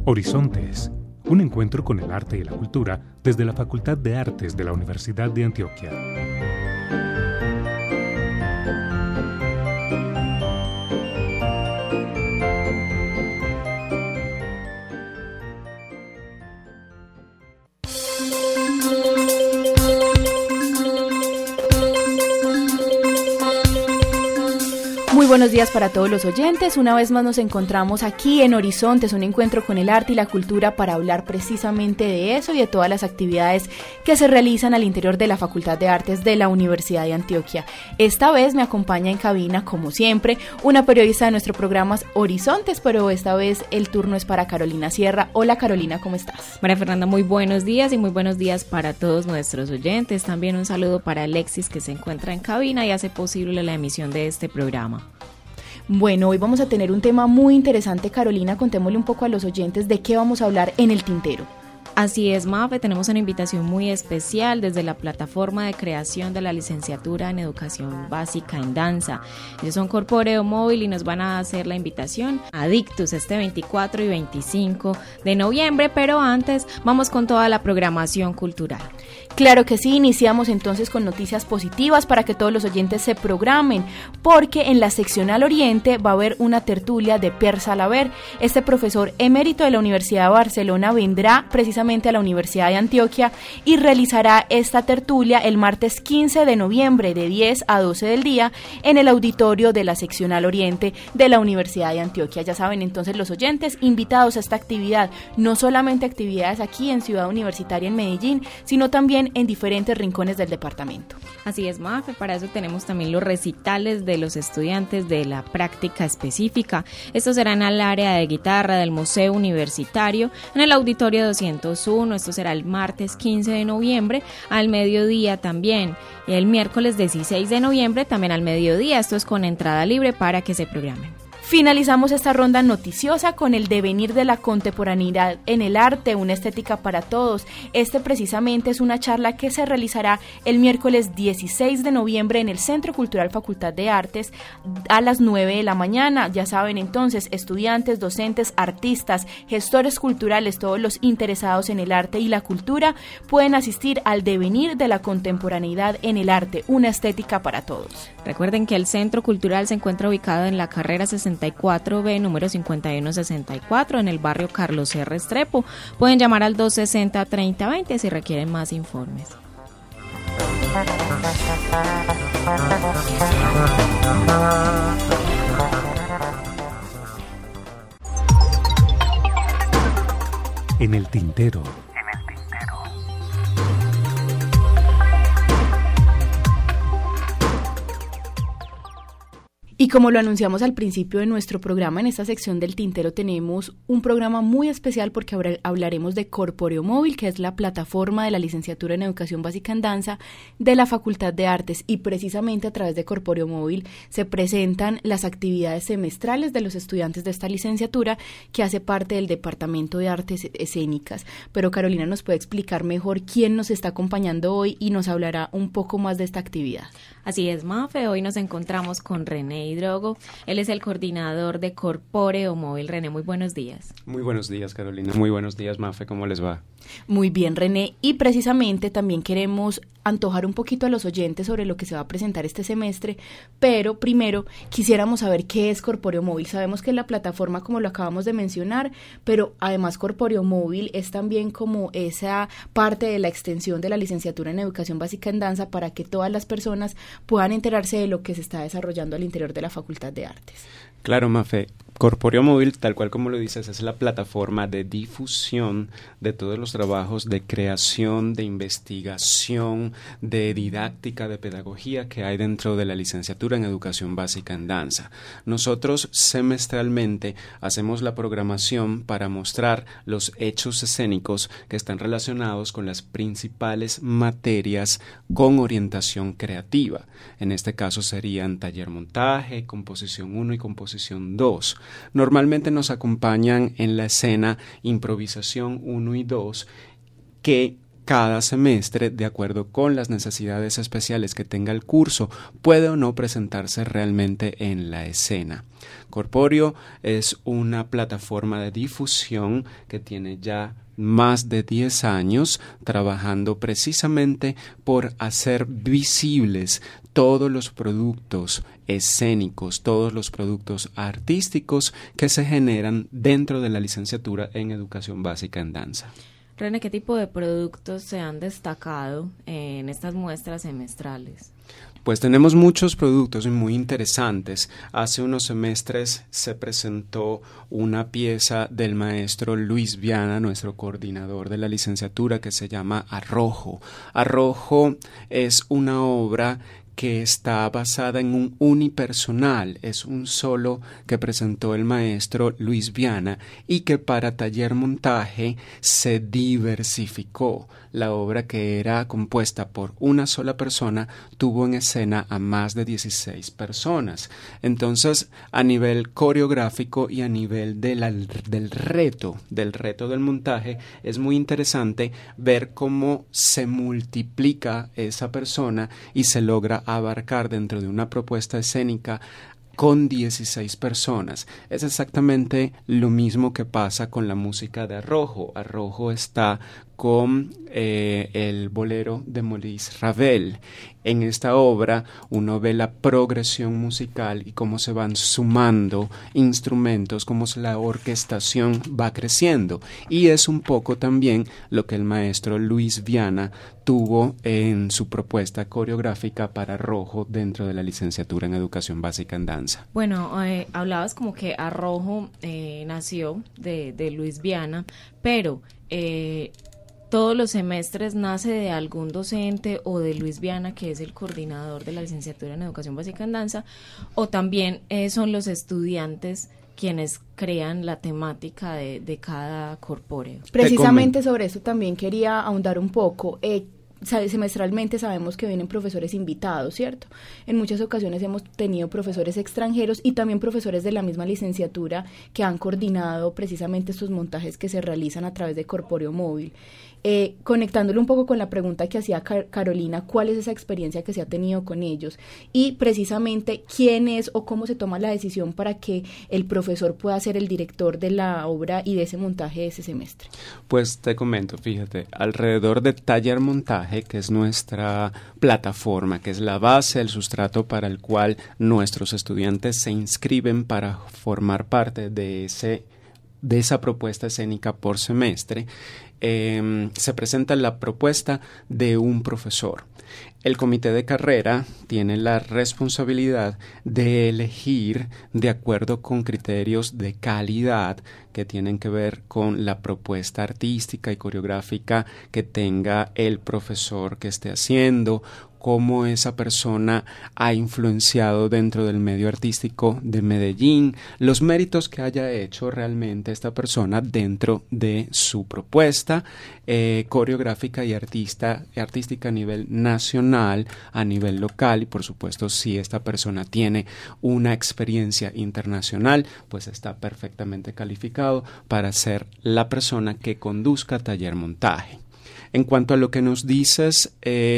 Horizontes, un encuentro con el arte y la cultura desde la Facultad de Artes de la Universidad de Antioquia. Muy buenos días para todos los oyentes. Una vez más nos encontramos aquí en Horizontes, un encuentro con el arte y la cultura para hablar precisamente de eso y de todas las actividades que se realizan al interior de la Facultad de Artes de la Universidad de Antioquia. Esta vez me acompaña en cabina, como siempre, una periodista de nuestro programa Horizontes, pero esta vez el turno es para Carolina Sierra. Hola Carolina, ¿cómo estás? María Fernanda, muy buenos días y muy buenos días para todos nuestros oyentes. También un saludo para Alexis, que se encuentra en cabina y hace posible la emisión de este programa. Bueno, hoy vamos a tener un tema muy interesante, Carolina. Contémosle un poco a los oyentes de qué vamos a hablar en el tintero. Así es, Mafe, tenemos una invitación muy especial desde la plataforma de creación de la licenciatura en Educación Básica en Danza. Ellos son Corpóreo Móvil y nos van a hacer la invitación a Dictus este 24 y 25 de noviembre, pero antes vamos con toda la programación cultural. Claro que sí, iniciamos entonces con noticias positivas para que todos los oyentes se programen, porque en la seccional Oriente va a haber una tertulia de Pierre Salaver. Este profesor emérito de la Universidad de Barcelona vendrá precisamente a la Universidad de Antioquia y realizará esta tertulia el martes 15 de noviembre de 10 a 12 del día en el auditorio de la seccional Oriente de la Universidad de Antioquia. Ya saben entonces los oyentes invitados a esta actividad, no solamente actividades aquí en Ciudad Universitaria en Medellín, sino también en diferentes rincones del departamento. Así es, Mafe, para eso tenemos también los recitales de los estudiantes de la práctica específica. Estos serán al área de guitarra del Museo Universitario en el auditorio 201. Esto será el martes 15 de noviembre al mediodía también. Y el miércoles 16 de noviembre también al mediodía. Esto es con entrada libre para que se programen. Finalizamos esta ronda noticiosa con el devenir de la contemporaneidad en el arte, una estética para todos. Este precisamente es una charla que se realizará el miércoles 16 de noviembre en el Centro Cultural Facultad de Artes a las 9 de la mañana. Ya saben entonces, estudiantes, docentes, artistas, gestores culturales, todos los interesados en el arte y la cultura pueden asistir al devenir de la contemporaneidad en el arte, una estética para todos. Recuerden que el Centro Cultural se encuentra ubicado en la carrera 64B, número 5164, en el barrio Carlos R. Restrepo. Pueden llamar al 260-3020 si requieren más informes. En el tintero. Y como lo anunciamos al principio de nuestro programa, en esta sección del tintero tenemos un programa muy especial porque ahora hablaremos de Corpóreo Móvil, que es la plataforma de la licenciatura en Educación Básica en Danza de la Facultad de Artes, y precisamente a través de Corpóreo Móvil se presentan las actividades semestrales de los estudiantes de esta licenciatura que hace parte del Departamento de Artes Escénicas. Pero Carolina nos puede explicar mejor quién nos está acompañando hoy y nos hablará un poco más de esta actividad. Así es, Mafe, hoy nos encontramos con René Hidrogo. Él es el coordinador de Corpóreo Móvil. René, muy buenos días. Muy buenos días, Carolina. Muy buenos días, Mafe. ¿Cómo les va? Muy bien, René. Y precisamente también queremos antojar un poquito a los oyentes sobre lo que se va a presentar este semestre, pero primero quisiéramos saber qué es Corpóreo Móvil. Sabemos que es la plataforma, como lo acabamos de mencionar, pero además Corpóreo Móvil es también como esa parte de la extensión de la licenciatura en Educación Básica en Danza para que todas las personas puedan enterarse de lo que se está desarrollando al interior de la Facultad de Artes. Claro, Mafe. Corpóreo Móvil, tal cual como lo dices, es la plataforma de difusión de todos los trabajos de creación, de investigación, de didáctica, de pedagogía que hay dentro de la licenciatura en Educación Básica en Danza. Nosotros semestralmente hacemos la programación para mostrar los hechos escénicos que están relacionados con las principales materias con orientación creativa. En este caso serían taller montaje, composición 1 y composición 2. Normalmente nos acompañan en la escena improvisación 1 y 2, que cada semestre, de acuerdo con las necesidades especiales que tenga el curso, puede o no presentarse realmente en la escena. Corpóreo es una plataforma de difusión que tiene ya más de 10 años trabajando precisamente por hacer visibles todos los productos escénicos, todos los productos artísticos que se generan dentro de la licenciatura en Educación Básica en Danza. René, ¿qué tipo de productos se han destacado en estas muestras semestrales? Pues tenemos muchos productos muy interesantes. Hace unos semestres se presentó una pieza del maestro Luis Viana, nuestro coordinador de la licenciatura, que se llama Arrojo. Arrojo es una obra que está basada en un unipersonal, es un solo que presentó el maestro Luis Viana y que para taller montaje se diversificó. La obra, que era compuesta por una sola persona, tuvo en escena a más de 16 personas. Entonces, a nivel coreográfico y a nivel del reto del montaje, es muy interesante ver cómo se multiplica esa persona y se logra abarcar dentro de una propuesta escénica con 16 personas. Es exactamente lo mismo que pasa con la música de Arrojo. Arrojo está con el bolero de Maurice Ravel. En esta obra uno ve la progresión musical y cómo se van sumando instrumentos, cómo la orquestación va creciendo. Y es un poco también lo que el maestro Luis Viana tuvo en su propuesta coreográfica para Arrojo dentro de la licenciatura en Educación Básica en Danza. Bueno, hablabas como que Arrojo nació de Luis Viana, pero todos los semestres nace de algún docente o de Luis Viana, que es el coordinador de la licenciatura en Educación Básica en Danza, o también son los estudiantes quienes crean la temática de cada corpóreo. Precisamente sobre eso también quería ahondar un poco. Semestralmente sabemos que vienen profesores invitados, ¿cierto? En muchas ocasiones hemos tenido profesores extranjeros y también profesores de la misma licenciatura que han coordinado precisamente estos montajes que se realizan a través de Corpóreo Móvil. Conectándolo un poco con la pregunta que hacía Carolina, ¿cuál es esa experiencia que se ha tenido con ellos? Y precisamente, ¿quién es o cómo se toma la decisión para que el profesor pueda ser el director de la obra y de ese montaje de ese semestre? Pues te comento, fíjate, alrededor de Taller Montaje, que es nuestra plataforma, que es la base, el sustrato para el cual nuestros estudiantes se inscriben para formar parte de esa propuesta escénica por semestre, se presenta la propuesta de un profesor. El comité de carrera tiene la responsabilidad de elegir de acuerdo con criterios de calidad que tienen que ver con la propuesta artística y coreográfica que tenga el profesor que esté haciendo, cómo esa persona ha influenciado dentro del medio artístico de Medellín, los méritos que haya hecho realmente esta persona dentro de su propuesta coreográfica y artística a nivel nacional, a nivel local, y por supuesto si esta persona tiene una experiencia internacional, pues está perfectamente calificado para ser la persona que conduzca Taller Montaje. En cuanto a lo que nos dices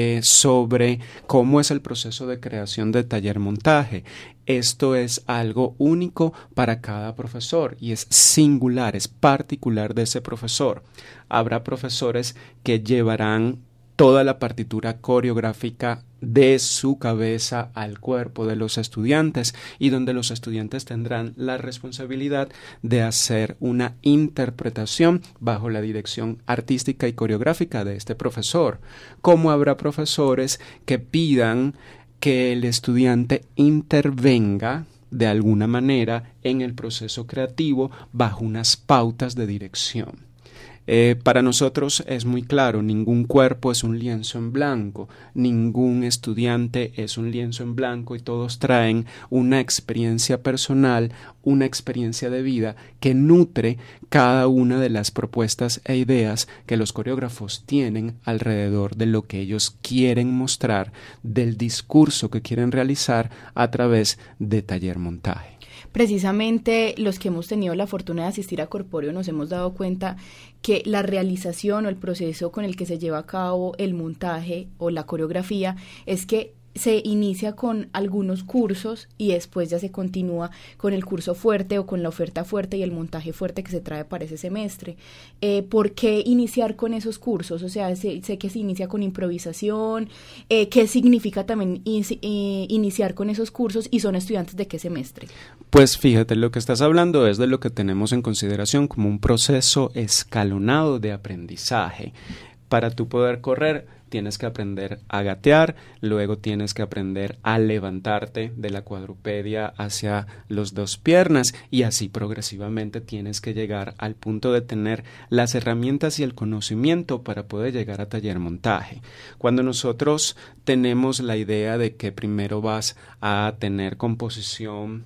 sobre cómo es el proceso de creación de Taller Montaje, esto es algo único para cada profesor y es singular, es particular de ese profesor. Habrá profesores que llevarán toda la partitura coreográfica de su cabeza al cuerpo de los estudiantes y donde los estudiantes tendrán la responsabilidad de hacer una interpretación bajo la dirección artística y coreográfica de este profesor. Como habrá profesores que pidan que el estudiante intervenga de alguna manera en el proceso creativo bajo unas pautas de dirección. Para nosotros es muy claro, ningún cuerpo es un lienzo en blanco, ningún estudiante es un lienzo en blanco y todos traen una experiencia personal, una experiencia de vida que nutre cada una de las propuestas e ideas que los coreógrafos tienen alrededor de lo que ellos quieren mostrar, del discurso que quieren realizar a través de Taller Montaje. precisamente los que hemos tenido la fortuna de asistir a Corpóreo nos hemos dado cuenta que la realización o el proceso con el que se lleva a cabo el montaje o la coreografía es que se inicia con algunos cursos y después ya se continúa con el curso fuerte o con la oferta fuerte y el montaje fuerte que se trae para ese semestre. ¿Por qué iniciar con esos cursos? O sea, sé que se inicia con improvisación. ¿Qué significa también iniciar con esos cursos y son estudiantes de qué semestre? Pues fíjate, lo que estás hablando es de lo que tenemos en consideración como un proceso escalonado de aprendizaje. Para tú poder correr, tienes que aprender a gatear, luego tienes que aprender a levantarte de la cuadrupedia hacia las dos piernas y así progresivamente tienes que llegar al punto de tener las herramientas y el conocimiento para poder llegar a taller montaje. Cuando nosotros tenemos la idea de que primero vas a tener composición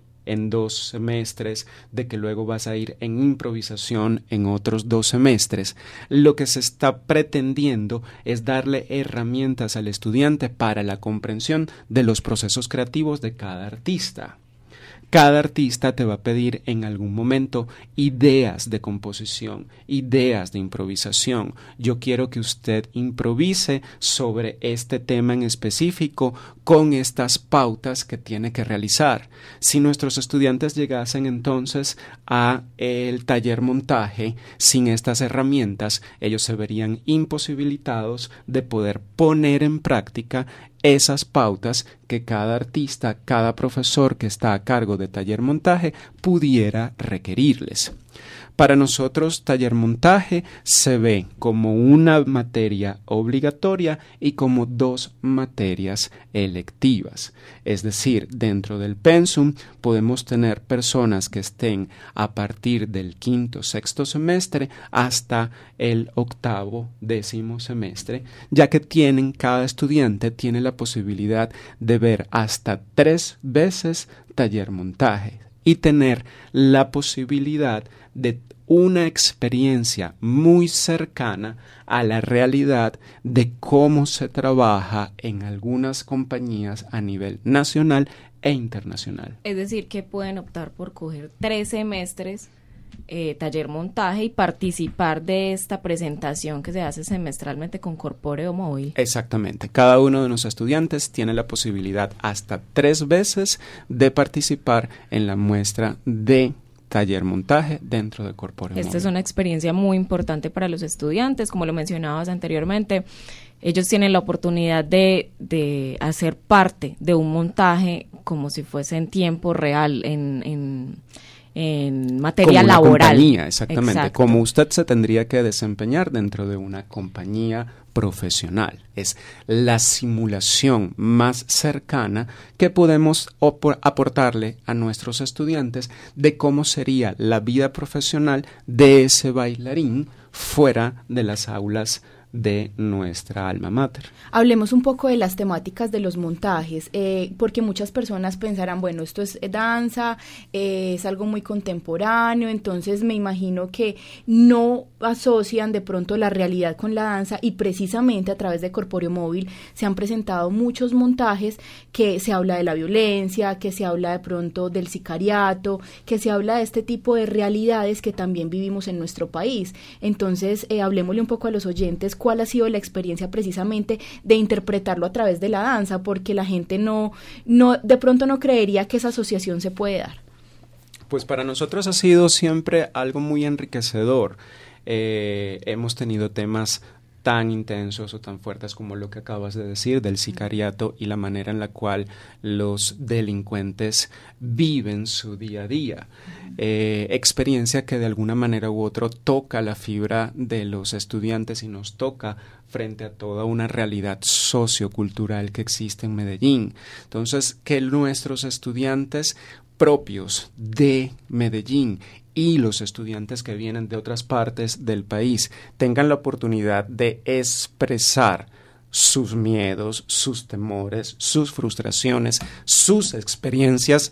en 2 semestres, de que luego vas a ir en improvisación en otros 2 semestres. Lo que se está pretendiendo es darle herramientas al estudiante para la comprensión de los procesos creativos de cada artista. Cada artista te va a pedir en algún momento ideas de composición, ideas de improvisación. Yo quiero que usted improvise sobre este tema en específico con estas pautas que tiene que realizar. Si nuestros estudiantes llegasen entonces a el taller montaje sin estas herramientas, ellos se verían imposibilitados de poder poner en práctica esas pautas que cada artista, cada profesor que está a cargo de taller montaje pudiera requerirles. Para nosotros, taller montaje se ve como una materia obligatoria y como 2 materias electivas. Es decir, dentro del pensum podemos tener personas que estén a partir del 5º, 6º semestre hasta el 8º, 10º semestre, ya que cada estudiante tiene la posibilidad de ver hasta 3 veces taller montaje y tener la posibilidad de una experiencia muy cercana a la realidad de cómo se trabaja en algunas compañías a nivel nacional e internacional. Es decir, que pueden optar por coger 3 semestres taller montaje y participar de esta presentación que se hace semestralmente con Corpóreo Móvil. Exactamente. Cada uno de nuestros estudiantes tiene la posibilidad hasta 3 veces de participar en la muestra de taller montaje dentro de Corpóreo Móvil. Esta es una experiencia muy importante para los estudiantes, como lo mencionabas anteriormente. Ellos tienen la oportunidad de hacer parte de un montaje como si fuese en tiempo real, en materia como laboral. Compañía, exactamente. Exacto. Como usted se tendría que desempeñar dentro de una compañía profesional. Es la simulación más cercana que podemos aportarle a nuestros estudiantes de cómo sería la vida profesional de ese bailarín fuera de las aulas de nuestra alma mater. Hablemos un poco de las temáticas de los montajes, porque muchas personas pensarán, bueno, esto es danza, es algo muy contemporáneo, entonces me imagino que no asocian de pronto la realidad con la danza y precisamente a través de Corpóreo Móvil se han presentado muchos montajes que se habla de la violencia, que se habla de pronto del sicariato, que se habla de este tipo de realidades que también vivimos en nuestro país. Entonces, hablemosle un poco a los oyentes cuál ha sido la experiencia precisamente de interpretarlo a través de la danza, porque la gente no de pronto no creería que esa asociación se puede dar. Pues para nosotros ha sido siempre algo muy enriquecedor. Hemos tenido temas tan intensos o tan fuertes como lo que acabas de decir del sicariato y la manera en la cual los delincuentes viven su día a día. Experiencia que de alguna manera u otra toca la fibra de los estudiantes y nos toca frente a toda una realidad sociocultural que existe en Medellín. Entonces, que nuestros estudiantes propios de Medellín y los estudiantes que vienen de otras partes del país tengan la oportunidad de expresar sus miedos, sus temores, sus frustraciones, sus experiencias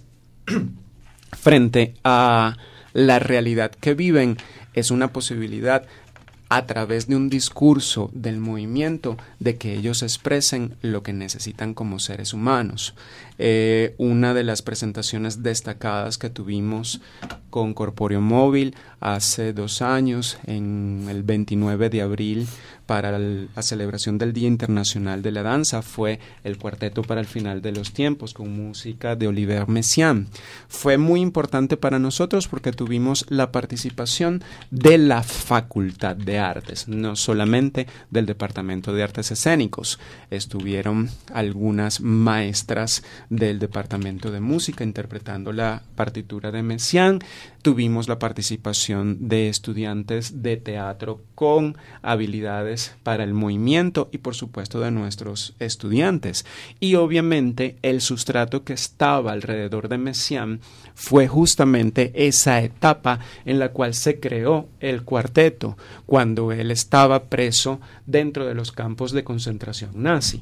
frente a la realidad que viven, es una posibilidad a través de un discurso del movimiento, de que ellos expresen lo que necesitan como seres humanos. Una de las presentaciones destacadas que tuvimos con Corpóreo Móvil hace 2 años, en el 29 de abril, para la celebración del Día Internacional de la Danza, fue el Cuarteto para el Final de los Tiempos, con música de Olivier Messiaen. Fue muy importante para nosotros porque tuvimos la participación de la Facultad de Artes, no solamente del Departamento de Artes Escénicos. Estuvieron algunas maestras del Departamento de Música interpretando la partitura de Messiaen. Tuvimos la participación de estudiantes de teatro con habilidades para el movimiento y por supuesto de nuestros estudiantes. Y obviamente el sustrato que estaba alrededor de Messiaen fue justamente esa etapa en la cual se creó el cuarteto, cuando él estaba preso dentro de los campos de concentración nazi.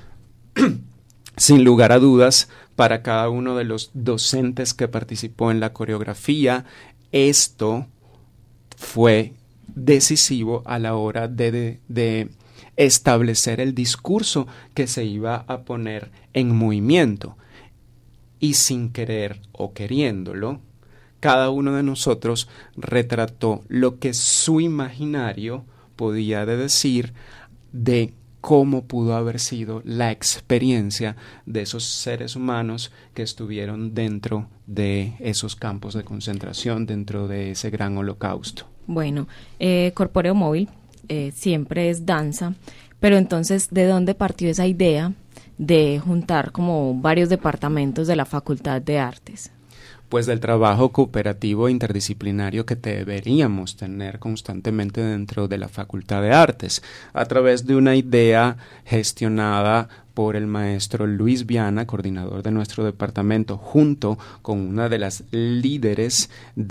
Sin lugar a dudas, para cada uno de los docentes que participó en la coreografía, esto fue decisivo a la hora de establecer el discurso que se iba a poner en movimiento. Y sin querer o queriéndolo, cada uno de nosotros retrató lo que su imaginario podía decir de cómo pudo haber sido la experiencia de esos seres humanos que estuvieron dentro de esos campos de concentración, dentro de ese gran holocausto. Bueno, Corpóreo Móvil siempre es danza, pero entonces, ¿de dónde partió esa idea de juntar como varios departamentos de la Facultad de Artes? Pues del trabajo cooperativo e interdisciplinario que deberíamos tener constantemente dentro de la Facultad de Artes, a través de una idea gestionada por el maestro Luis Viana, coordinador de nuestro departamento, junto con una de las líderes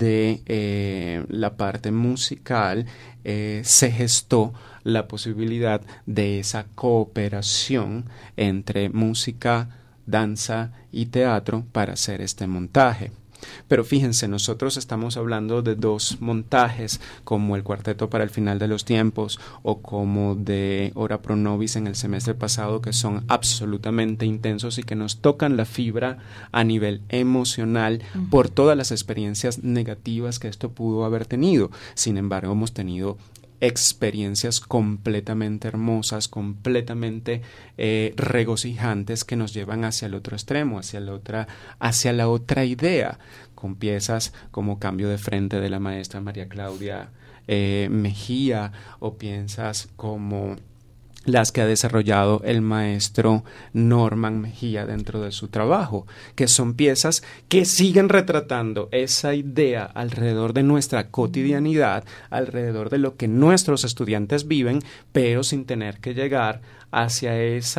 de la parte musical. Se gestó la posibilidad de esa cooperación entre música, danza y teatro para hacer este montaje. Pero fíjense, nosotros estamos hablando de 2 montajes, como el Cuarteto para el Final de los Tiempos o como de Ora Pro Nobis en el semestre pasado, que son absolutamente intensos y que nos tocan la fibra a nivel emocional por todas las experiencias negativas que esto pudo haber tenido. Sin embargo, hemos tenido experiencias completamente hermosas, completamente regocijantes, que nos llevan hacia el otro extremo, hacia la otra idea, con piezas como Cambio de Frente de la maestra María Claudia Mejía, o piezas como las que ha desarrollado el maestro Norman Mejía dentro de su trabajo, que son piezas que siguen retratando esa idea alrededor de nuestra cotidianidad, alrededor de lo que nuestros estudiantes viven, pero sin tener que llegar hacia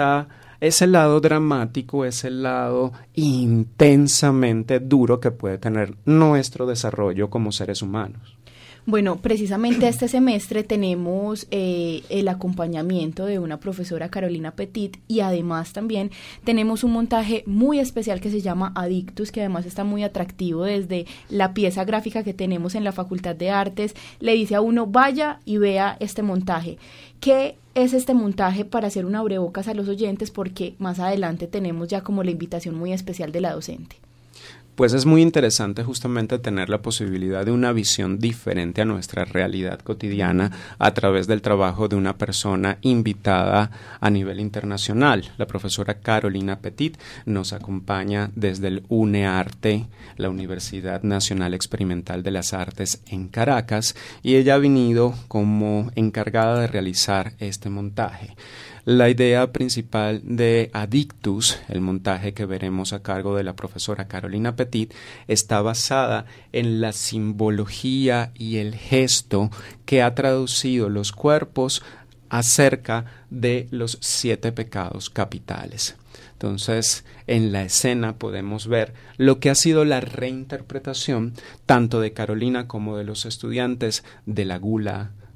ese lado dramático, ese lado intensamente duro que puede tener nuestro desarrollo como seres humanos. Bueno, precisamente este semestre tenemos el acompañamiento de una profesora, Carolina Petit, y además también tenemos un montaje muy especial que se llama Adictus, que además está muy atractivo desde la pieza gráfica que tenemos en la Facultad de Artes. Le dice a uno, vaya y vea este montaje. ¿Qué es este montaje? Para hacer un abrebocas a los oyentes, porque más adelante tenemos ya como la invitación muy especial de la docente. Pues es muy interesante justamente tener la posibilidad de una visión diferente a nuestra realidad cotidiana a través del trabajo de una persona invitada a nivel internacional. La profesora Carolina Petit nos acompaña desde el UNEARTE, la Universidad Nacional Experimental de las Artes en Caracas, y ella ha venido como encargada de realizar este montaje. La idea principal de Adictus, el montaje que veremos a cargo de la profesora Carolina Petit, está basada en la simbología y el gesto que ha traducido los cuerpos acerca de los 7 pecados capitales. Entonces, en la escena podemos ver lo que ha sido la reinterpretación tanto de Carolina como de los estudiantes de la gula,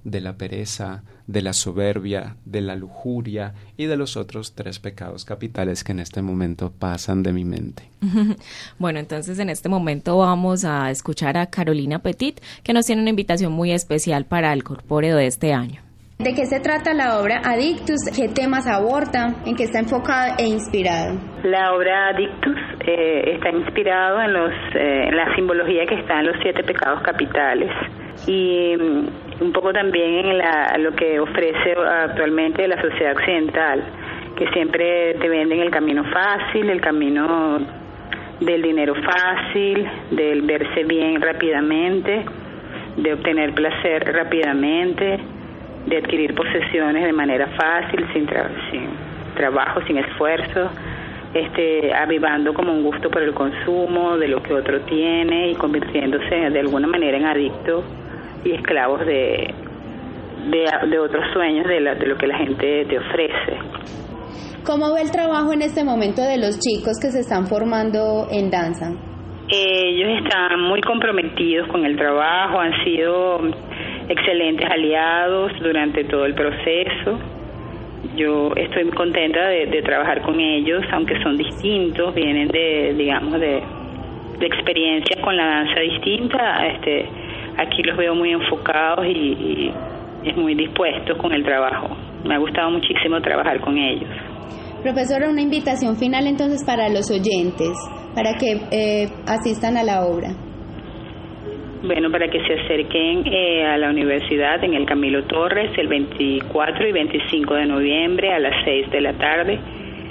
de la pereza, de la soberbia, de la lujuria y de los otros 3 pecados capitales que en este momento pasan de mi mente. Bueno, entonces en este momento vamos a escuchar a Carolina Petit, que nos tiene una invitación muy especial para el Corpóreo de este año. ¿De qué se trata la obra Adictus? ¿Qué temas aborda? ¿En qué está enfocado e inspirado? La obra Adictus está inspirado en la simbología que está en los 7 pecados capitales y un poco también en lo que ofrece actualmente la sociedad occidental, que siempre te venden el camino fácil, el camino del dinero fácil, del verse bien rápidamente, de obtener placer rápidamente, de adquirir posesiones de manera fácil, sin trabajo, sin esfuerzo, avivando como un gusto por el consumo de lo que otro tiene y convirtiéndose de alguna manera en adictos y esclavos de otros sueños, de lo que la gente te ofrece. ¿Cómo ve el trabajo en este momento de los chicos que se están formando en danza? Ellos están muy comprometidos con el trabajo, han sido excelentes aliados durante todo el proceso. Yo estoy muy contenta de trabajar con ellos, aunque son distintos, vienen de experiencias con la danza distinta. Aquí los veo muy enfocados y muy dispuestos con el trabajo. Me ha gustado muchísimo trabajar con ellos. Profesora, una invitación final entonces para los oyentes, para que asistan a la obra. Bueno, para que se acerquen a la universidad en el Camilo Torres el 24 y 25 de noviembre a las 6 de la tarde,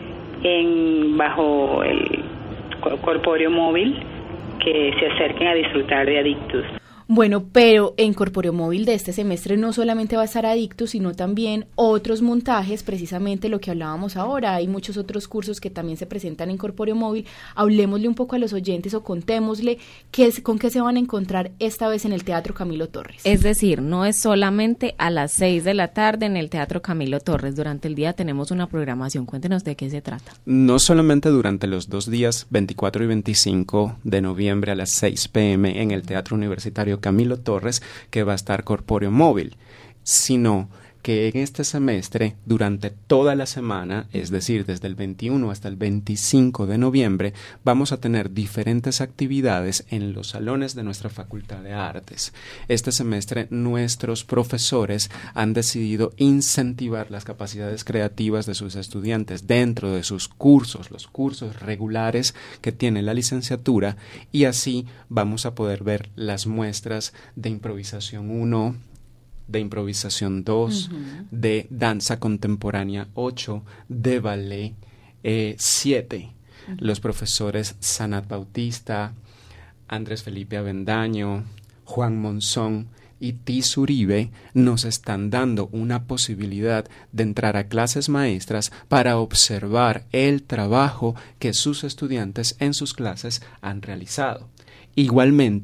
bajo el Corpóreo Móvil, que se acerquen a disfrutar de Adictus. Bueno, pero en Corpóreo Móvil de este semestre no solamente va a estar Adictus, sino también otros montajes, precisamente lo que hablábamos ahora. Hay muchos otros cursos que también se presentan en Corpóreo Móvil. Hablemosle un poco a los oyentes o contémosle con qué se van a encontrar esta vez en el Teatro Camilo Torres. Es decir, no es solamente a las 6 de la tarde en el Teatro Camilo Torres. Durante el día tenemos una programación. Cuéntenos de qué se trata. No solamente durante los 2 días, 24 y 25 de noviembre a las 6 p.m. en el Teatro Universitario Camilo Torres, que va a estar Corpóreo Móvil, sino que en este semestre, durante toda la semana, es decir, desde el 21 hasta el 25 de noviembre, vamos a tener diferentes actividades en los salones de nuestra Facultad de Artes. Este semestre, nuestros profesores han decidido incentivar las capacidades creativas de sus estudiantes dentro de sus cursos, los cursos regulares que tiene la licenciatura, y así vamos a poder ver las muestras de improvisación 1, de improvisación 2, de danza contemporánea 8, de ballet 7. Los profesores Sanat Bautista, Andrés Felipe Avendaño, Juan Monzón y Tis Uribe nos están dando una posibilidad de entrar a clases maestras para observar el trabajo que sus estudiantes en sus clases han realizado. Igualmente,